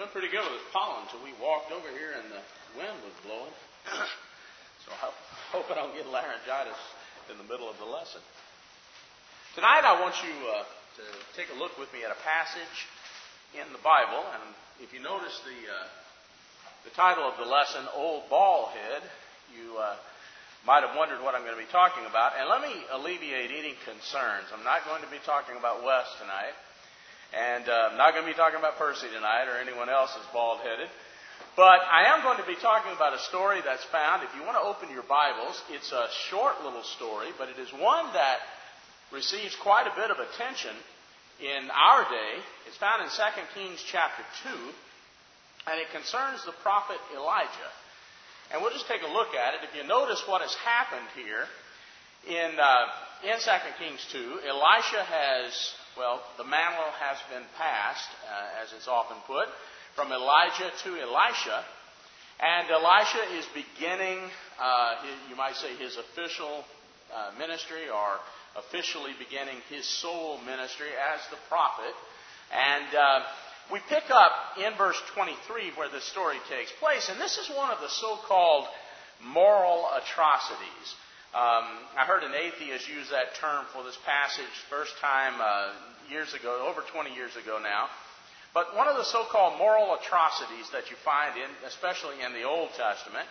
doing pretty good with this pollen until we walked over here and the wind was blowing. So I hope I don't get laryngitis in the middle of the lesson. Tonight I want you to take a look with me at a passage in the Bible. And if you notice the title of the lesson, Old Bald Head, you might have wondered what I'm going to be talking about. And let me alleviate any concerns. I'm not going to be talking about Wes tonight. And I'm not going to be talking about Percy tonight or anyone else that's bald-headed. But I am going to be talking about a story that's found. If you want to open your Bibles, it's a short little story, but it is one that receives quite a bit of attention in our day. It's found in 2 Kings chapter 2, and it concerns the prophet Elijah. And we'll just take a look at it. If you notice what has happened here in 2 Kings 2, Elisha has... Well, the mantle has been passed, as it's often put, from Elijah to Elisha. And Elisha is beginning, you might say, his official ministry, or officially beginning his sole ministry as the prophet. And we pick up in verse 23 where this story takes place. And this is one of the so-called moral atrocities. I heard an atheist use that term for this passage first time years ago, over 20 years ago now. But one of the so-called moral atrocities that you find especially in the Old Testament.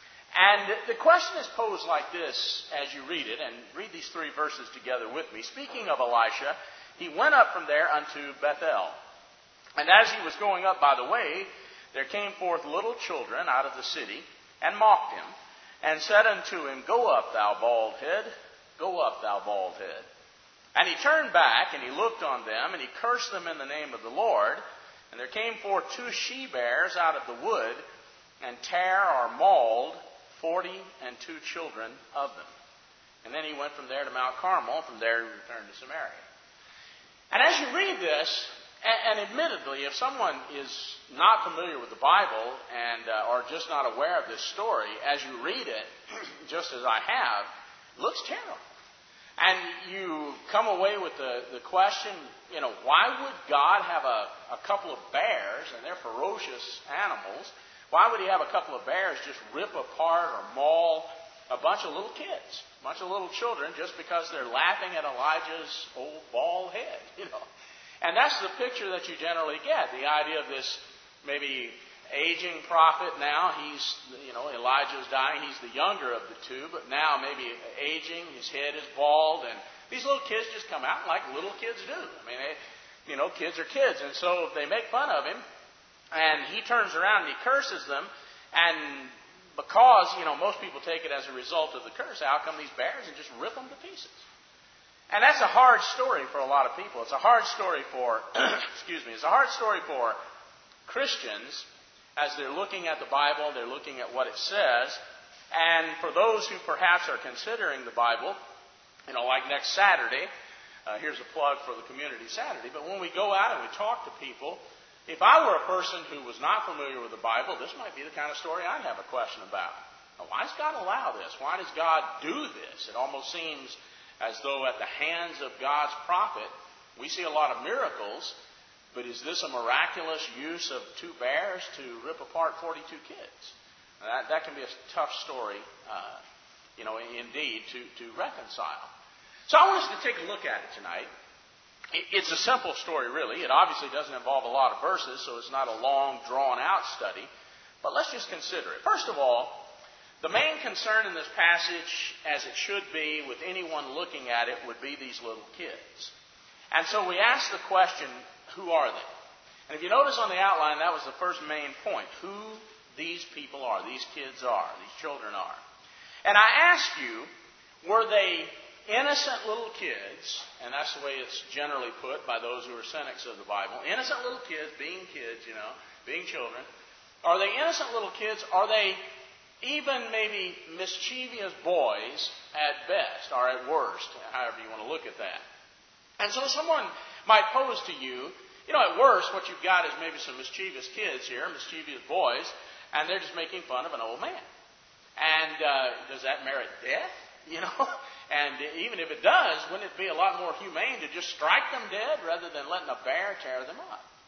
And the question is posed like this as you read it, and read these three verses together with me. Speaking of Elisha, he went up from there unto Bethel. And as he was going up by the way, there came forth little children out of the city, and mocked him, and said unto him, Go up, thou bald head, go up, thou bald head. And he turned back, and he looked on them, and he cursed them in the name of the Lord. And there came forth 2 she-bears out of the wood, and tare or mauled 42 children of them. And then he went from there to Mount Carmel, and from there he returned to Samaria. And as you read this, and admittedly, if someone is not familiar with the Bible and or just not aware of this story, as you read it, just as I have, it looks terrible. And you come away with the question, why would God have a couple of bears, and they're ferocious animals, why would he have a couple of bears just rip apart or maul a bunch of little kids, a bunch of little children, just because they're laughing at Elijah's old bald head, And that's the picture that you generally get. The idea of this maybe aging prophet now. He's, Elijah's dying. He's the younger of the two, but now maybe aging. His head is bald. And these little kids just come out like little kids do. I mean, kids are kids. And so they make fun of him. And he turns around and he curses them. And because, most people take it as a result of the curse, out come these bears and just rip them to pieces. And that's a hard story for a lot of people. It's a hard story for, it's a hard story for Christians as they're looking at the Bible, they're looking at what it says. And for those who perhaps are considering the Bible, like next Saturday, here's a plug for the community Saturday, but when we go out and we talk to people, if I were a person who was not familiar with the Bible, this might be the kind of story I'd have a question about. Now, why does God allow this? Why does God do this? It almost seems as though at the hands of God's prophet, we see a lot of miracles, but is this a miraculous use of 2 bears to rip apart 42 kids? That can be a tough story, indeed, to reconcile. So I want us to take a look at it tonight. It's a simple story, really. It obviously doesn't involve a lot of verses, so it's not a long, drawn-out study. But let's just consider it. First of all, the main concern in this passage, as it should be with anyone looking at it, would be these little kids. And so we ask the question, who are they? And if you notice on the outline, that was the first main point, who these people are, these kids are, these children are. And I ask you, were they innocent little kids, and that's the way it's generally put by those who are cynics of the Bible, innocent little kids, being children. Are they innocent little kids? Are they even maybe mischievous boys at best, or at worst, however you want to look at that? And so someone might pose to you, at worst, what you've got is maybe some mischievous kids here, mischievous boys, and they're just making fun of an old man. And does that merit death? And even if it does, wouldn't it be a lot more humane to just strike them dead rather than letting a bear tear them up?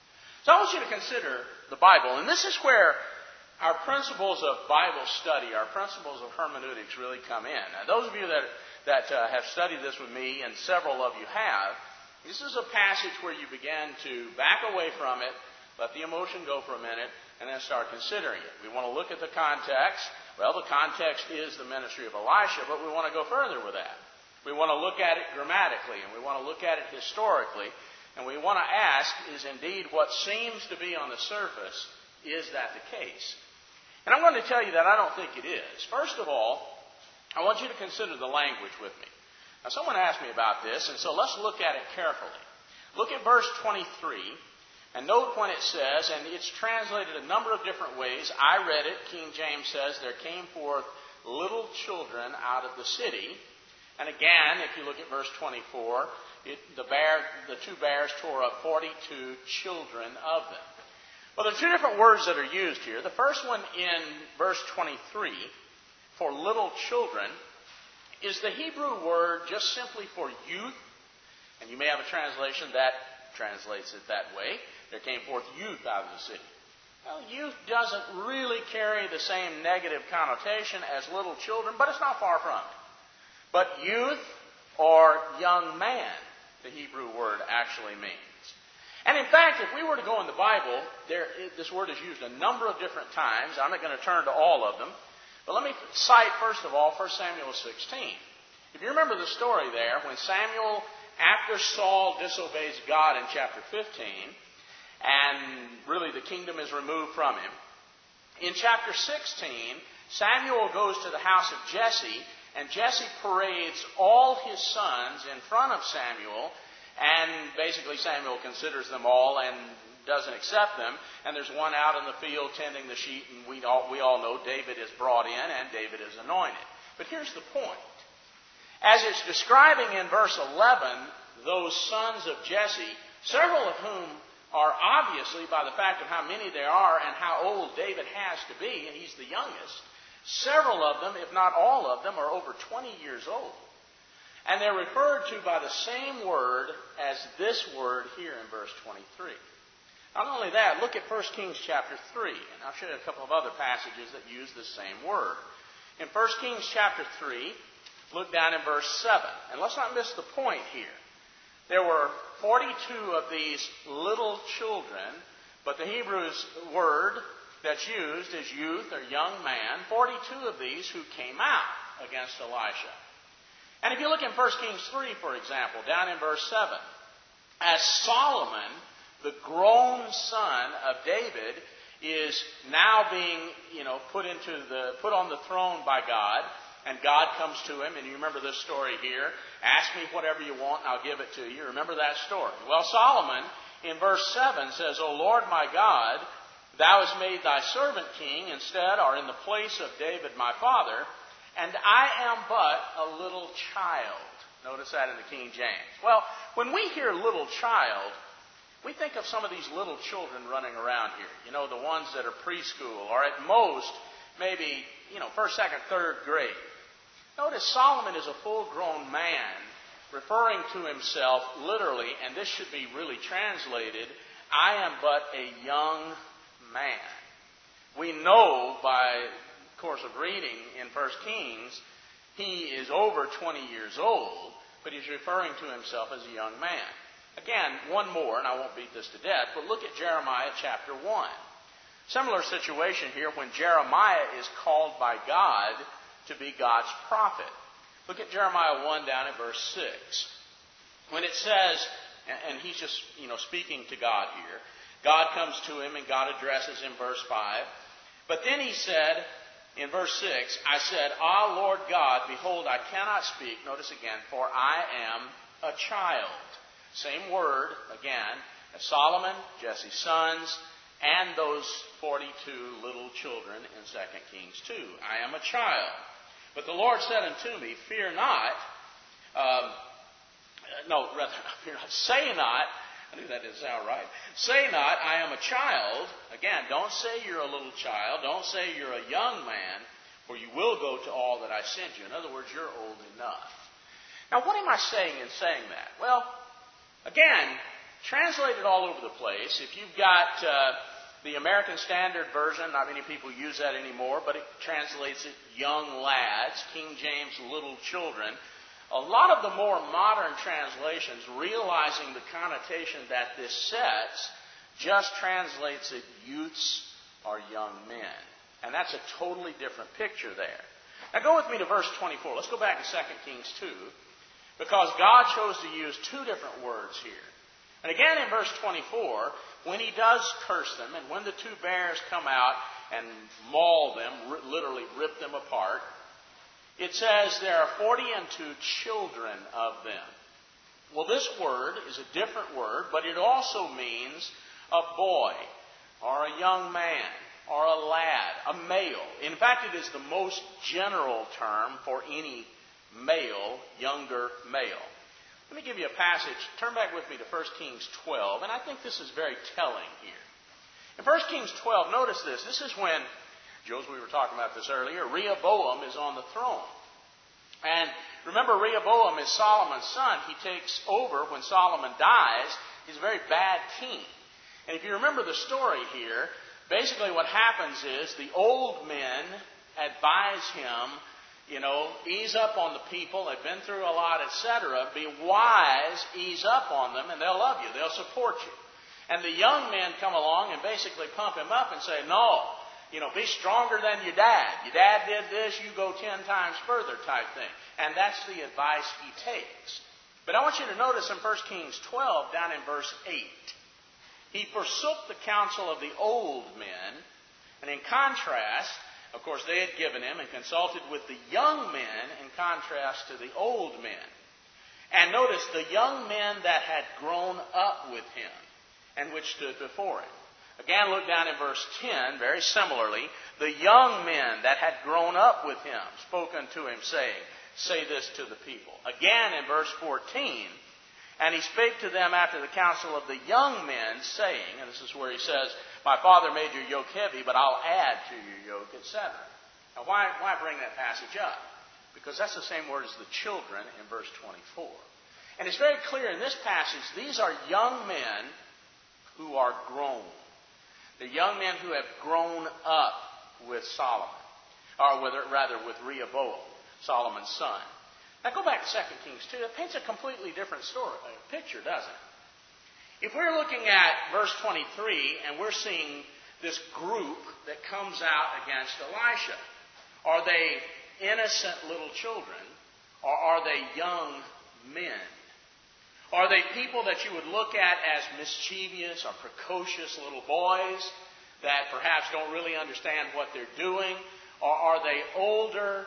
So I want you to consider the Bible. And this is where our principles of Bible study, our principles of hermeneutics really come in. Now, those of you that have studied this with me, and several of you have, this is a passage where you begin to back away from it, let the emotion go for a minute, and then start considering it. We want to look at the context. Well, the context is the ministry of Elisha, but we want to go further with that. We want to look at it grammatically, and we want to look at it historically, and we want to ask, is indeed what seems to be on the surface, is that the case? And I'm going to tell you that I don't think it is. First of all, I want you to consider the language with me. Now, someone asked me about this, and so let's look at it carefully. Look at verse 23, and note when it says, and it's translated a number of different ways. I read it. King James says, there came forth little children out of the city. And again, if you look at verse 24, the two bears tore up 42 children of them. Well, there are two different words that are used here. The first one in verse 23, for little children, is the Hebrew word just simply for youth. And you may have a translation that translates it that way. There came forth youth out of the city. Well, youth doesn't really carry the same negative connotation as little children, but it's not far from it. But youth or young man, the Hebrew word actually means. And in fact, if we were to go in the Bible, this word is used a number of different times. I'm not going to turn to all of them. But let me cite, first of all, 1 Samuel 16. If you remember the story there, when Samuel, after Saul disobeys God in chapter 15, and really the kingdom is removed from him, in chapter 16, Samuel goes to the house of Jesse, and Jesse parades all his sons in front of Samuel, and basically Samuel considers them all and doesn't accept them. And there's one out in the field tending the sheep, and we all know David is brought in and David is anointed. But here's the point. As it's describing in verse 11, those sons of Jesse, several of whom are obviously, by the fact of how many there are and how old David has to be, and he's the youngest, several of them, if not all of them, are over 20 years old. And they're referred to by the same word as this word here in verse 23. Not only that, look at 1 Kings chapter 3. And I'll show you a couple of other passages that use the same word. In 1 Kings chapter 3, look down in verse 7. And let's not miss the point here. There were 42 of these little children, but the Hebrew's word that's used is youth or young man. 42 of these who came out against Elisha. And if you look in 1 Kings 3, for example, down in verse 7, as Solomon, the grown son of David, is now being, put on the throne by God, and God comes to him, and you remember this story here. Ask me whatever you want, and I'll give it to you. Remember that story. Well, Solomon, in verse 7, says, O Lord my God, thou hast made thy servant king instead, or in the place of David my father, and I am but a little child. Notice that in the King James. Well, when we hear little child, we think of some of these little children running around here. The ones that are preschool, or at most, maybe, first, second, third grade. Notice Solomon is a full-grown man, referring to himself literally, and this should be really translated, I am but a young man. We know by course of reading in 1 Kings, he is over 20 years old, but he's referring to himself as a young man. Again, one more, and I won't beat this to death, but look at Jeremiah chapter 1. Similar situation here when Jeremiah is called by God to be God's prophet. Look at Jeremiah 1 down at verse 6. When it says, and he's just, speaking to God here, God comes to him and God addresses him, verse 5. But then he said, in verse 6, I said, Ah, Lord God, behold, I cannot speak. Notice again, for I am a child. Same word, again, as Solomon, Jesse's sons, and those 42 little children in 2 Kings 2. I am a child. But the Lord said unto me, fear not. Say not. I knew that didn't sound right. Say not, I am a child. Again, don't say you're a little child. Don't say you're a young man, for you will go to all that I send you. In other words, you're old enough. Now, what am I saying in saying that? Well, again, translated all over the place. If you've got the American Standard Version, not many people use that anymore, but it translates it young lads, King James, little children. A lot of the more modern translations, realizing the connotation that this sets, just translates it youths or young men. And that's a totally different picture there. Now go with me to verse 24. Let's go back to 2 Kings 2, because God chose to use two different words here. And again in verse 24, when he does curse them, and when the two bears come out and maul them, literally rip them apart, it says there are 42 children of them. Well, this word is a different word, but it also means a boy, or a young man, or a lad, a male. In fact, it is the most general term for any male, younger male. Let me give you a passage. Turn back with me to 1 Kings 12, and I think this is very telling here. In 1 Kings 12, notice this. This is when, Jules, we were talking about this earlier, Rehoboam is on the throne. And remember, Rehoboam is Solomon's son. He takes over when Solomon dies. He's a very bad king. And if you remember the story here, basically what happens is the old men advise him, ease up on the people. They've been through a lot, etc. Be wise, ease up on them, and they'll love you. They'll support you. And the young men come along and basically pump him up and say, no, be stronger than your dad. Your dad did this, you go 10 times further type thing. And that's the advice he takes. But I want you to notice in 1 Kings 12, down in verse 8, he forsook the counsel of the old men, and in contrast, of course, they had given him and consulted with the young men in contrast to the old men. And notice the young men that had grown up with him and which stood before him. Again, look down in verse 10, very similarly, the young men that had grown up with him spoke unto him, saying, say this to the people. Again in verse 14, and he spake to them after the counsel of the young men, saying, and this is where he says, my father made your yoke heavy, but I'll add to your yoke, etc. Now, why bring that passage up? Because that's the same word as the children in verse 24. And it's very clear in this passage, these are young men who are grown. They're young men who have grown up with Solomon, or with Rehoboam, Solomon's son. Now go back to 2 Kings 2. It paints a completely different picture, doesn't it? If we're looking at verse 23 and we're seeing this group that comes out against Elisha, are they innocent little children or are they young men? Are they people that you would look at as mischievous or precocious little boys that perhaps don't really understand what they're doing? Or are they older,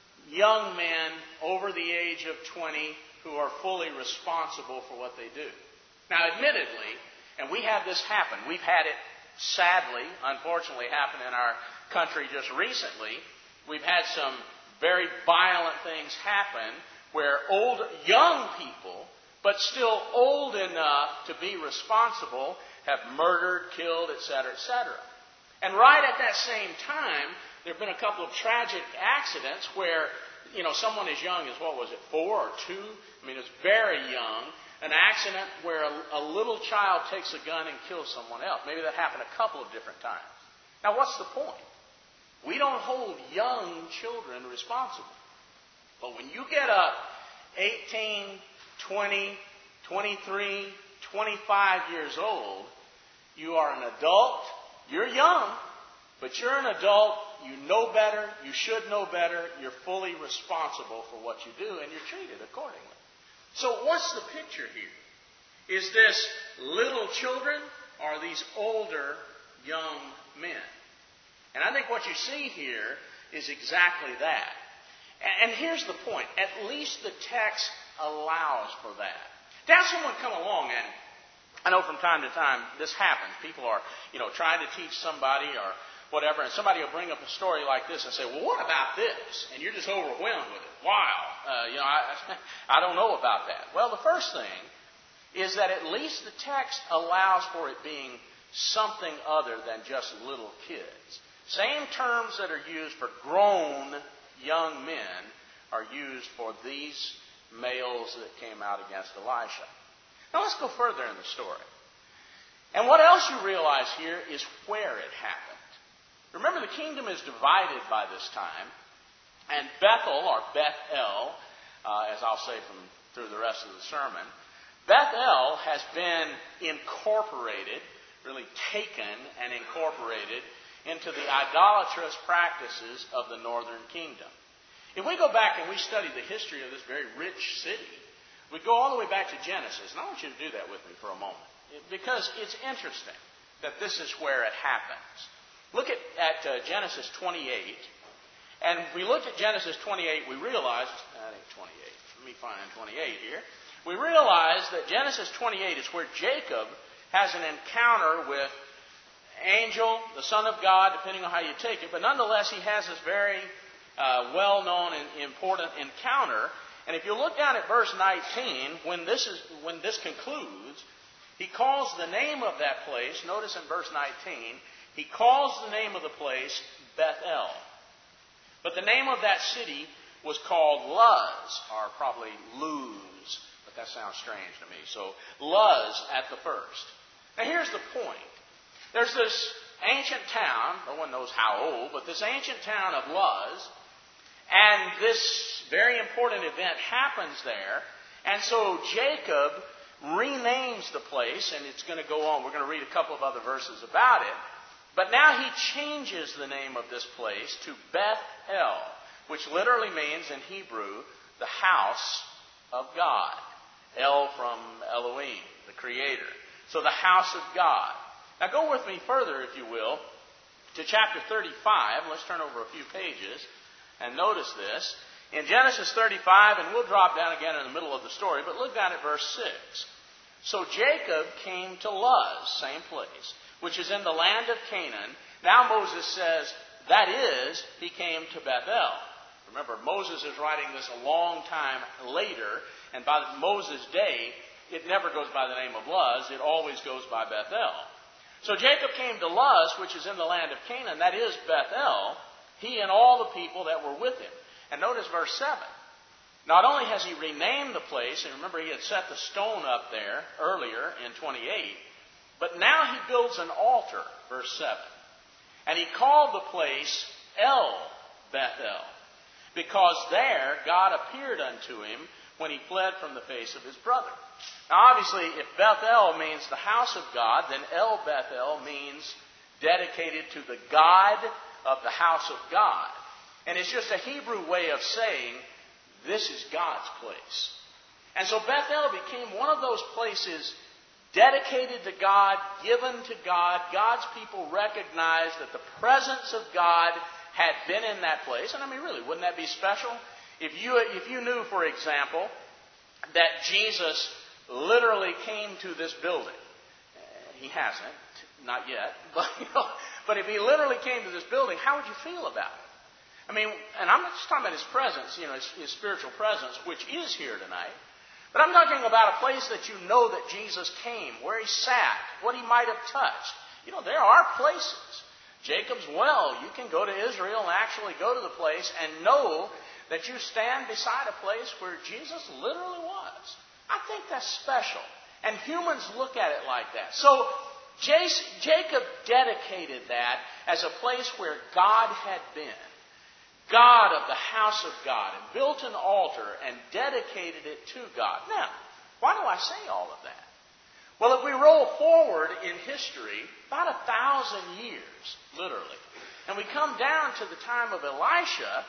young men over the age of 20 who are fully responsible for what they do? Now, admittedly, and we have this happen, we've had it sadly, unfortunately, happen in our country just recently. We've had some very violent things happen where young people, but still old enough to be responsible, have murdered, killed, etc., etc. And right at that same time, there have been a couple of tragic accidents where, someone as young as, 4 or 2? I mean, it's very young. An accident where a little child takes a gun and kills someone else. Maybe that happened a couple of different times. Now, what's the point? We don't hold young children responsible. But when you get up 18, 20, 23, 25 years old, you are an adult. You're young, but you're an adult. You know better. You should know better. You're fully responsible for what you do, and you're treated accordingly. So what's the picture here? Is this little children or are these older young men? And I think what you see here is exactly that. And here's the point. At least the text allows for that. To have someone come along, and I know from time to time this happens. People are, trying to teach somebody or whatever, and somebody will bring up a story like this and say, well, what about this? And you're just overwhelmed with it. Wow. I don't know about that. Well, the first thing is that at least the text allows for it being something other than just little kids. Same terms that are used for grown young men are used for these males that came out against Elisha. Now let's go further in the story. And what else you realize here is where it happened. Remember, the kingdom is divided by this time. And Bethel, or Bethel, as I'll say through the rest of the sermon, Bethel has been incorporated, really taken and incorporated into the idolatrous practices of the northern kingdom. If we go back and we study the history of this very rich city, we go all the way back to Genesis. And I want you to do that with me for a moment, because it's interesting that this is where it happens. Look at Genesis 28. And if we looked at Genesis 28, we realized, I think 28. Let me find 28 here. We realize that Genesis 28 is where Jacob has an encounter with angel, the Son of God, depending on how you take it. But nonetheless, he has this very well-known and important encounter. And if you look down at verse 19, when this concludes, he calls the name of that place, notice in verse 19, he calls the name of the place Bethel. But the name of that city was called Luz, or probably Luz, but that sounds strange to me. So Luz at the first. Now here's the point. There's this ancient town, no one knows how old, but this ancient town of Luz, and this very important event happens there. And so Jacob renames the place, and it's going to go on. We're going to read a couple of other verses about it. But now he changes the name of this place to Beth-El, which literally means in Hebrew, the house of God. El from Elohim, the Creator. So the house of God. Now go with me further, if you will, to chapter 35. Let's turn over a few pages and notice this. In Genesis 35, and we'll drop down again in the middle of the story, but look down at verse 6. So Jacob came to Luz, same place, which is in the land of Canaan. Now Moses says, that is, he came to Bethel. Remember, Moses is writing this a long time later, and by Moses' day, it never goes by the name of Luz. It always goes by Bethel. So Jacob came to Luz, which is in the land of Canaan, that is Bethel, he and all the people that were with him. And notice verse 7. Not only has he renamed the place, and remember he had set the stone up there earlier in 28, but now he builds an altar, verse 7. And he called the place El Bethel, because there God appeared unto him when he fled from the face of his brother. Now obviously, if Bethel means the house of God, then El Bethel means dedicated to the God of the house of God. And it's just a Hebrew way of saying, this is God's place. And so Bethel became one of those places dedicated to God, given to God. God's people recognized that the presence of God had been in that place. And I mean, really, wouldn't that be special? If you knew, for example, that Jesus literally came to this building. He hasn't, not yet. But if he literally came to this building, how would you feel about it? I mean, and I'm not just talking about his presence, his spiritual presence, which is here tonight. But I'm talking about a place that you know that Jesus came, where he sat, what he might have touched. There are places. Jacob's well, you can go to Israel and actually go to the place and know that you stand beside a place where Jesus literally was. I think that's special. And humans look at it like that. So Jacob dedicated that as a place where God had been. God of the house of God, and built an altar and dedicated it to God. Now, why do I say all of that? Well, if we roll forward in history, about 1,000 years, literally, and we come down to the time of Elisha,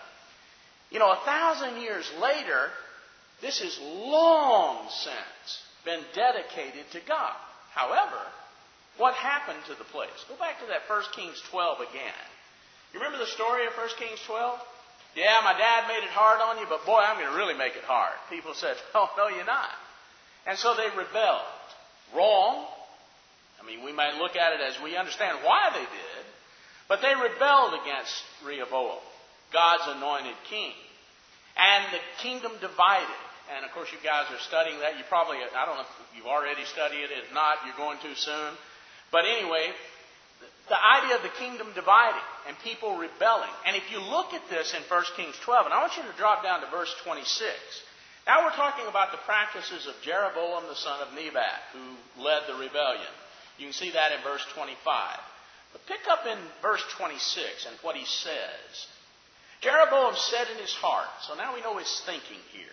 1,000 years later, this has long since been dedicated to God. However, what happened to the place? Go back to that 1 Kings 12 again. You remember the story of 1 Kings 12? Yeah, my dad made it hard on you, but boy, I'm going to really make it hard. People said, oh, no, you're not. And so they rebelled. Wrong. I mean, we might look at it as we understand why they did, but they rebelled against Rehoboam, God's anointed king. And the kingdom divided. And of course, you guys are studying that. You probably, I don't know if you've already studied it. If not, you're going to soon. But anyway, the idea of the kingdom dividing and people rebelling. And if you look at this in 1 Kings 12, and I want you to drop down to verse 26. Now we're talking about the practices of Jeroboam the son of Nebat, who led the rebellion. You can see that in verse 25. But pick up in verse 26 and what he says. Jeroboam said in his heart, so now we know his thinking here.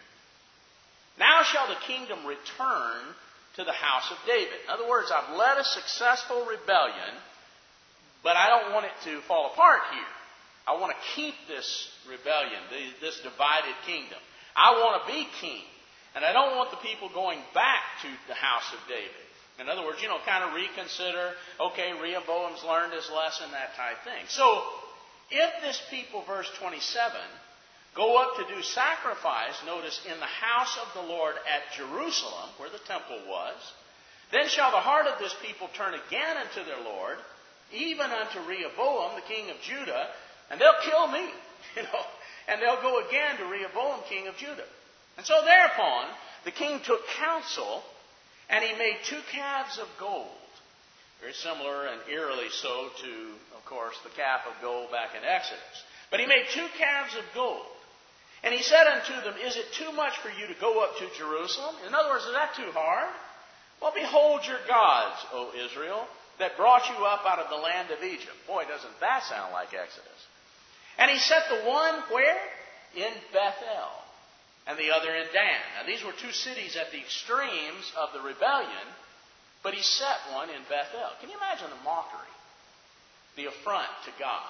Now shall the kingdom return to the house of David. In other words, I've led a successful rebellion, but I don't want it to fall apart here. I want to keep this rebellion, this divided kingdom. I want to be king, and I don't want the people going back to the house of David. In other words, kind of reconsider, okay, Rehoboam's learned his lesson, that type thing. So, if this people, verse 27, go up to do sacrifice, notice, in the house of the Lord at Jerusalem, where the temple was, then shall the heart of this people turn again unto their Lord, even unto Rehoboam, the king of Judah, and they'll kill me, and they'll go again to Rehoboam, king of Judah. And so thereupon, the king took counsel, and he made 2 calves of gold. Very similar and eerily so to, of course, the calf of gold back in Exodus. But he made 2 calves of gold. And he said unto them, is it too much for you to go up to Jerusalem? In other words, is that too hard? Well, behold your gods, O Israel, that brought you up out of the land of Egypt. Boy, doesn't that sound like Exodus. And he set the one where? In Bethel. And the other in Dan. Now, these were 2 cities at the extremes of the rebellion, but he set one in Bethel. Can you imagine the mockery? The affront to God.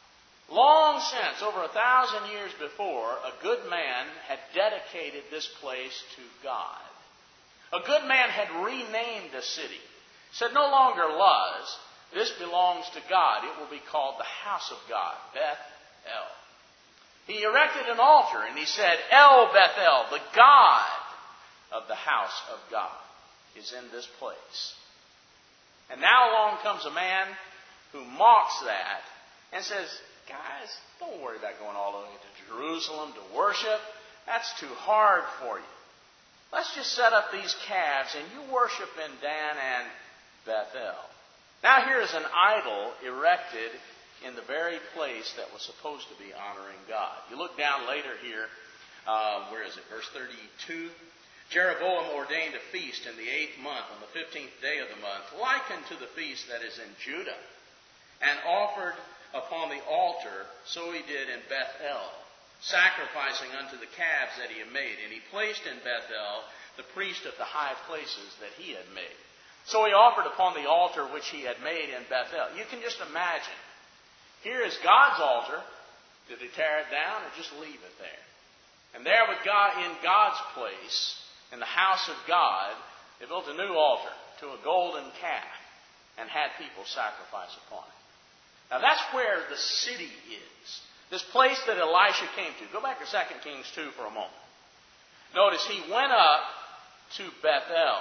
Long since, over 1,000 years before, a good man had dedicated this place to God. A good man had renamed a city. Said no longer Luz, this belongs to God. It will be called the house of God, Bethel. He erected an altar and he said, El Bethel, the God of the house of God, is in this place. And now along comes a man who mocks that and says, guys, don't worry about going all the way to Jerusalem to worship. That's too hard for you. Let's just set up these calves and you worship in Dan and Bethel. Now here is an idol erected in the very place that was supposed to be honoring God. You look down later here, where is it? Verse 32. Jeroboam ordained a feast in the 8th month, on the 15th day of the month, like unto the feast that is in Judah, and offered upon the altar, so he did in Bethel, sacrificing unto the calves that he had made. And he placed in Bethel the priest of the high places that he had made. So he offered upon the altar which he had made in Bethel. You can just imagine. Here is God's altar. Did they tear it down or just leave it there? And there with God, in God's place, in the house of God, they built a new altar to a golden calf and had people sacrifice upon it. Now that's where the city is. This place that Elisha came to. Go back to 2 Kings 2 for a moment. Notice he went up to Bethel,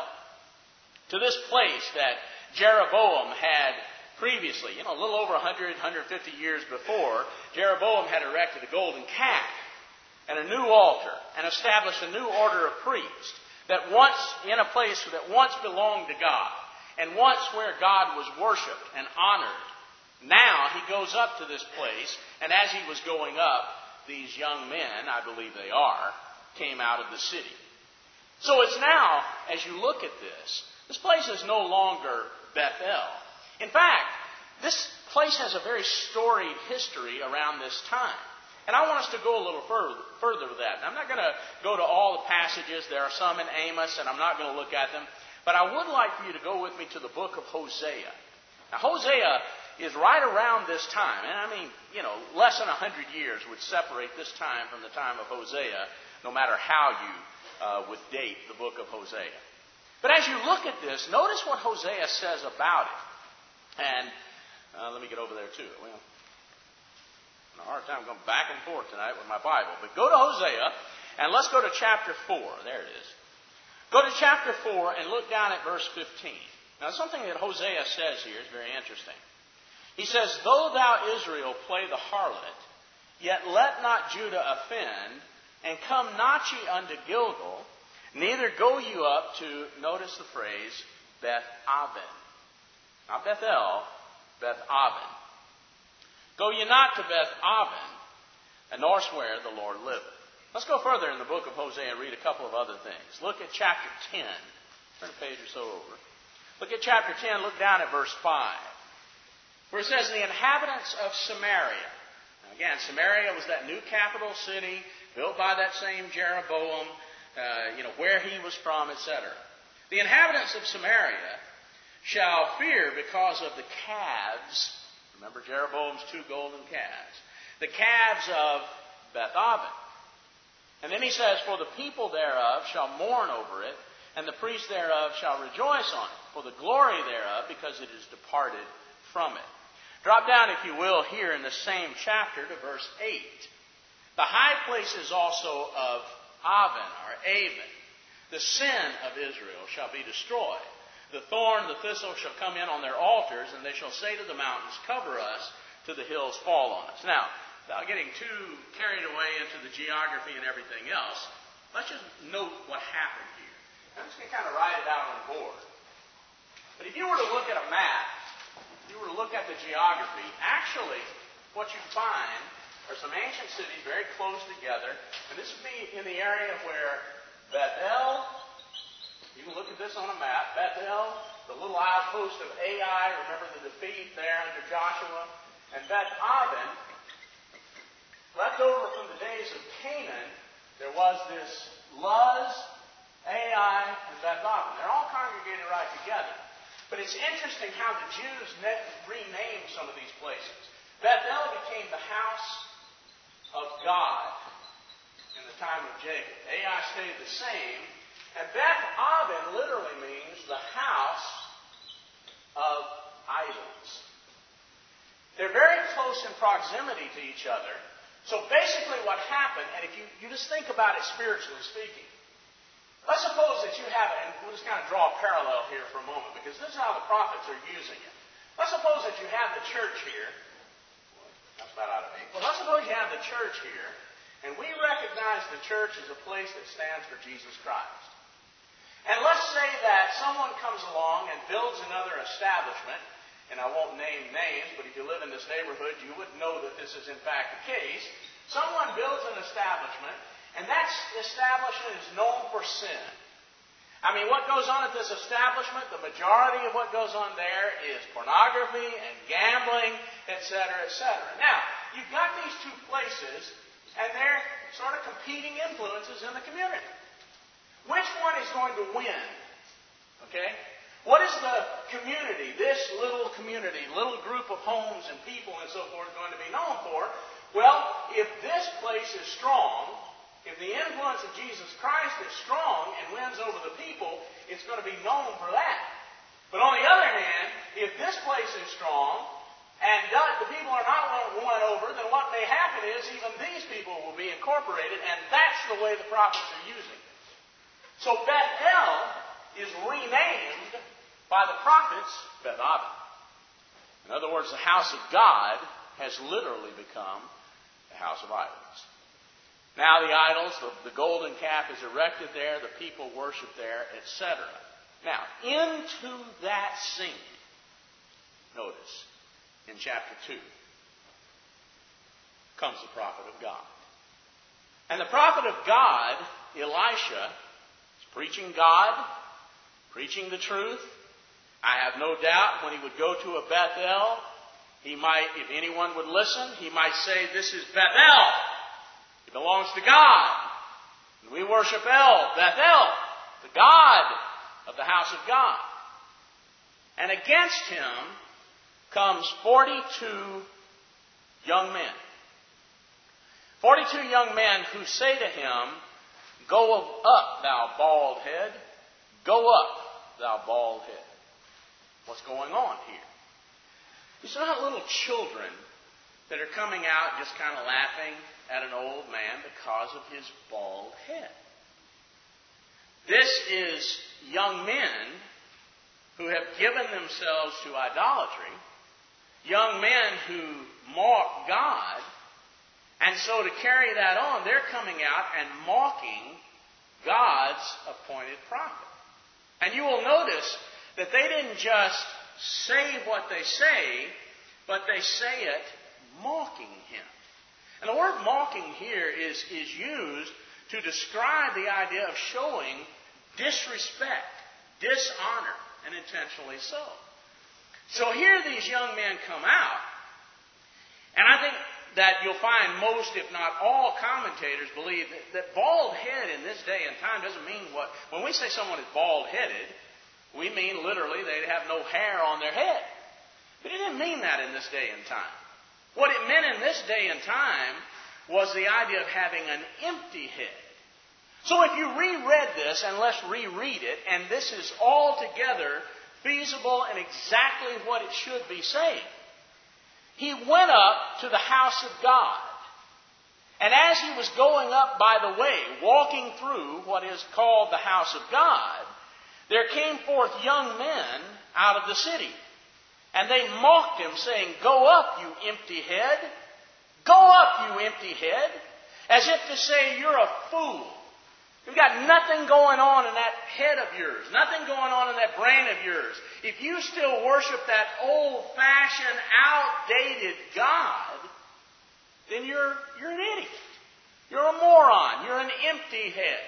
to this place that Jeroboam had previously, a little over 100, 150 years before, Jeroboam had erected a golden calf and a new altar and established a new order of priests that once, in a place that once belonged to God and once where God was worshipped and honored. Now he goes up to this place, and as he was going up, these young men, I believe they are, came out of the city. So it's now, as you look at this place is no longer Bethel. In fact, this place has a very storied history around this time. And I want us to go a little further with that. And I'm not going to go to all the passages. There are some in Amos, and I'm not going to look at them. But I would like for you to go with me to the book of Hosea. Now, Hosea is right around this time. And I mean, less than 100 years would separate this time from the time of Hosea, no matter how you would date the book of Hosea. But as you look at this, notice what Hosea says about it. And let me get over there too. Well, I'm having a hard time going back and forth tonight with my Bible. But go to Hosea, and let's go to chapter 4. There it is. Go to chapter 4 and look down at verse 15. Now, something that Hosea says here is very interesting. He says, though thou, Israel, play the harlot, yet let not Judah offend, and come not ye unto Gilgal, neither go you up to, notice the phrase, Beth-aven. Not Bethel, Beth-aven. Go ye not to Beth-aven, and nor where the Lord liveth. Let's go further in the book of Hosea and read a couple of other things. Look at chapter 10. Turn a page or so over. Look at chapter 10. Look down at verse 5. Where it says, the inhabitants of Samaria. Now again, Samaria was that new capital city built by that same Jeroboam, where he was from, etc. The inhabitants of Samaria shall fear because of the calves. Remember Jeroboam's 2 golden calves. The calves of Beth-aven. And then he says, for the people thereof shall mourn over it, and the priests thereof shall rejoice on it, for the glory thereof, because it is departed from it. Drop down, if you will, here in the same chapter to verse 8. The high places also of Avon, the sin of Israel, shall be destroyed. The thorn, the thistle shall come in on their altars, and they shall say to the mountains, cover us, to the hills fall on us. Now, without getting too carried away into the geography and everything else, let's just note what happened here. I'm just going to kind of write it out on the board. But if you were to look at a map, if you were to look at the geography, actually what you find are some ancient cities very close together. And this would be in the area where Bethel, you can look at this on a map, Bethel, the little outpost of Ai, remember the defeat there under Joshua, and Beth-aven. Left over from the days of Canaan, there was this Luz, Ai, and Beth-aven. They're all congregated right together. But it's interesting how the Jews renamed some of these places. Bethel became the house of God in the time of Jacob. Ai stayed the same. And Beth-aven literally means the house of idols. They're very close in proximity to each other. So basically what happened, and if you just think about it spiritually speaking, let's suppose that you have, and we'll just kind of draw a parallel here for a moment, because this is how the prophets are using it. Let's suppose that you have the church here. That's about out of me. Well, let's suppose you have the church here, and we recognize the church as a place that stands for Jesus Christ. And let's say that someone comes along and builds another establishment, and I won't name names, but if you live in this neighborhood, you would know that this is in fact the case. Someone builds an establishment, and that establishment is known for sin. I mean, what goes on at this establishment, the majority of what goes on there is pornography and gambling, etc., etc. Now, you've got these two places, and they're sort of competing influences in the community. Which one is going to win? Okay? What is the community, this little community, little group of homes and people and so forth, going to be known for? Well, if this place is strong, if the influence of Jesus Christ is strong and wins over the people, it's going to be known for that. But on the other hand, if this place is strong and the people are not won over, then what may happen is even these people will be incorporated, and that's the way the prophets are using it. So Bethel is renamed by the prophets Beth-aven. In other words, the house of God has literally become the house of idols. Now the idols, the golden calf is erected there, the people worship there, etc. Now, into that scene, notice, in chapter 2, comes the prophet of God. And the prophet of God, Elisha, is preaching God, preaching the truth. I have no doubt when he would go to a Bethel, he might, if anyone would listen, he might say, this is Bethel. It belongs to God. And we worship Bethel, the God of the house of God. And against him comes 42 young men. 42 young men who say to him, go up, thou bald head. Go up, thou bald head. What's going on here? It's not little children that are coming out just kind of laughing at an old man because of his bald head. This is young men who have given themselves to idolatry, young men who mock God, and so to carry that on, they're coming out and mocking God's appointed prophet. And you will notice that they didn't just say what they say, but they say it mocking him. And the word mocking here is used to describe the idea of showing disrespect, dishonor, and intentionally so. So here these young men come out, and I think that you'll find most, if not all, commentators believe that bald head in this day and time doesn't mean what... When we say someone is bald-headed, we mean literally they have no hair on their head. But it didn't mean that in this day and time. What it meant in this day and time was the idea of having an empty head. So if you reread this, and let's reread it, and this is altogether feasible and exactly what it should be saying. He went up to the house of God. And as he was going up by the way, walking through what is called the house of God, there came forth young men out of the city. And they mocked him, saying, "Go up, you empty head. Go up, you empty head." As if to say, you're a fool. You've got nothing going on in that head of yours. Nothing going on in that brain of yours. If you still worship that old-fashioned, outdated God, then you're an idiot. You're a moron. You're an empty head.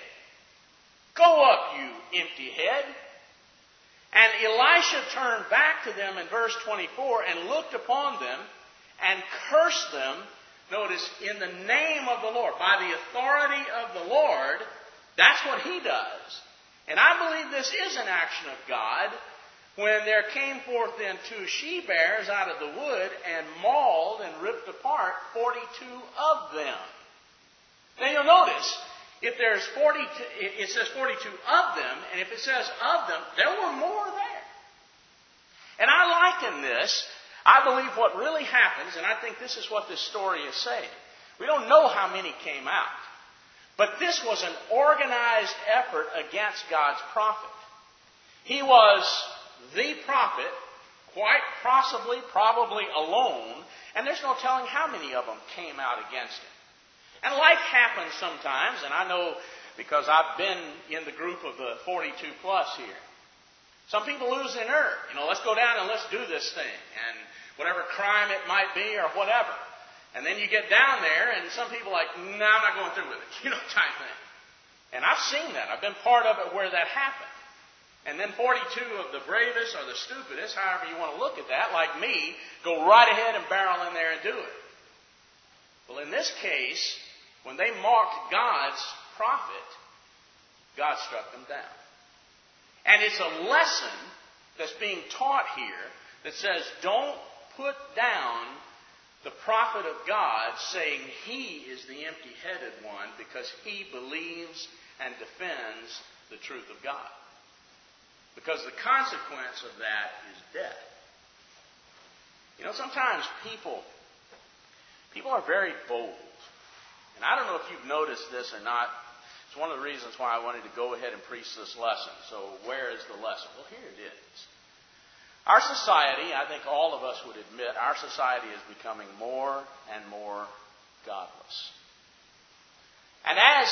Go up, you empty head. And Elisha turned back to them in verse 24 and looked upon them and cursed them, notice, in the name of the Lord. By the authority of the Lord, that's what he does. And I believe this is an action of God when there came forth then 2 she-bears out of the wood and mauled and ripped apart 42 of them. Now you'll notice, if there's 42, it says 42 of them, and if it says of them, there were more there. And I liken this, I believe what really happens, and I think this is what this story is saying. We don't know how many came out. But this was an organized effort against God's prophet. He was the prophet, quite possibly, probably alone, and there's no telling how many of them came out against him. And like happens sometimes, and I know because I've been in the group of the 42 plus here. Some people lose their nerve. Let's go down and let's do this thing. And whatever crime it might be or whatever. And then you get down there and some people are like, "No, I'm not going through with it," type thing. And I've seen that. I've been part of it where that happened. And then 42 of the bravest or the stupidest, however you want to look at that, like me, go right ahead and barrel in there and do it. Well, in this case, when they mocked God's prophet, God struck them down. And it's a lesson that's being taught here that says, don't put down the prophet of God saying he is the empty-headed one because he believes and defends the truth of God. Because the consequence of that is death. Sometimes people are very bold. And I don't know if you've noticed this or not. It's one of the reasons why I wanted to go ahead and preach this lesson. So where is the lesson? Well, here it is. Our society, I think all of us would admit, our society is becoming more and more godless. And as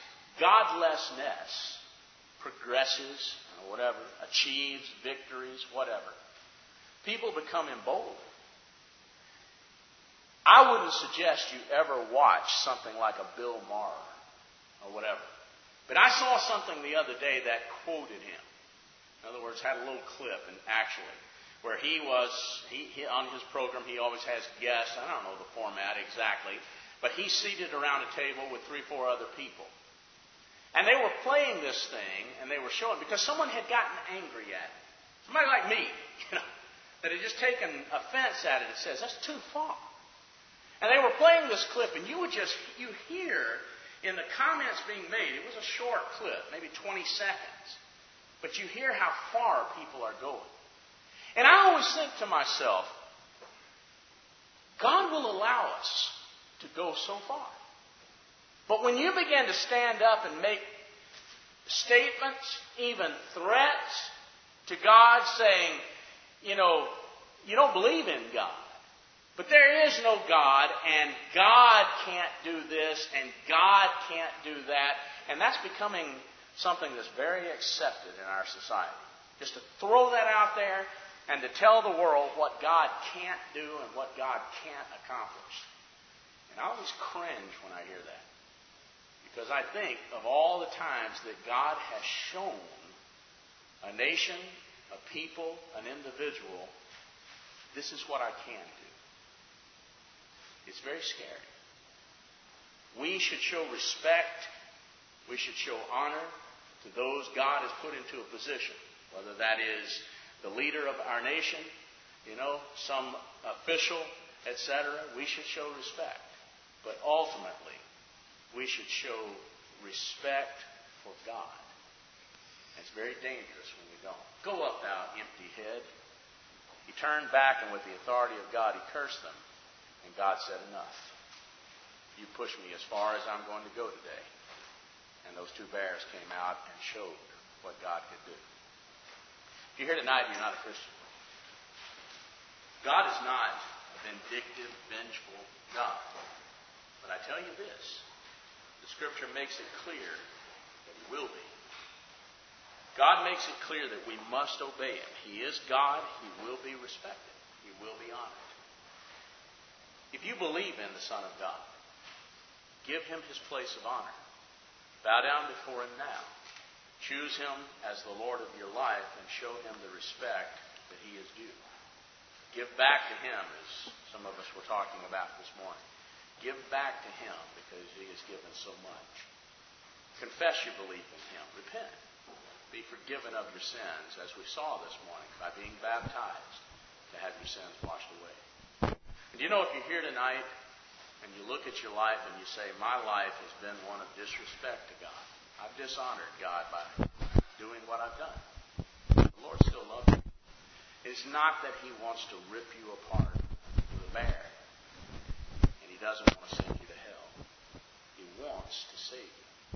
godlessness progresses, whatever, achieves victories, whatever, people become emboldened. I wouldn't suggest you ever watch something like a Bill Maher or whatever. But I saw something the other day that quoted him. In other words, had a little clip, and actually, where he on his program, he always has guests. I don't know the format exactly, but he's seated around a table with 3 or 4 other people. And they were playing this thing, and they were showing, because someone had gotten angry at it. Somebody like me, that had just taken offense at it and says, that's too far. And they were playing this clip, and you hear in the comments being made, it was a short clip, maybe 20 seconds, but you hear how far people are going. And I always think to myself, God will allow us to go so far. But when you begin to stand up and make statements, even threats to God saying, you don't believe in God. But there is no God, and God can't do this, and God can't do that. And that's becoming something that's very accepted in our society. Just to throw that out there and to tell the world what God can't do and what God can't accomplish. And I always cringe when I hear that. Because I think of all the times that God has shown a nation, a people, an individual, this is what I can do. It's very scary. We should show respect. We should show honor to those God has put into a position, whether that is the leader of our nation, some official, etc. We should show respect. But ultimately, we should show respect for God. It's very dangerous when we don't. Go up, thou empty head. He turned back, and with the authority of God, he cursed them. And God said, enough. You pushed me as far as I'm going to go today. And those two bears came out and showed what God could do. If you're here tonight and you're not a Christian, God is not a vindictive, vengeful God. But I tell you this, the Scripture makes it clear that He will be. God makes it clear that we must obey Him. He is God. He will be respected. He will be honored. If you believe in the Son of God, give Him His place of honor. Bow down before Him now. Choose Him as the Lord of your life and show Him the respect that He is due. Give back to Him, as some of us were talking about this morning. Give back to Him because He has given so much. Confess your belief in Him. Repent. Be forgiven of your sins, as we saw this morning, by being baptized to have your sins washed away. And if you're here tonight and you look at your life and you say, my life has been one of disrespect to God. I've dishonored God by doing what I've done. The Lord still loves you. It's not that He wants to rip you apart with a bear. And He doesn't want to send you to hell. He wants to save you.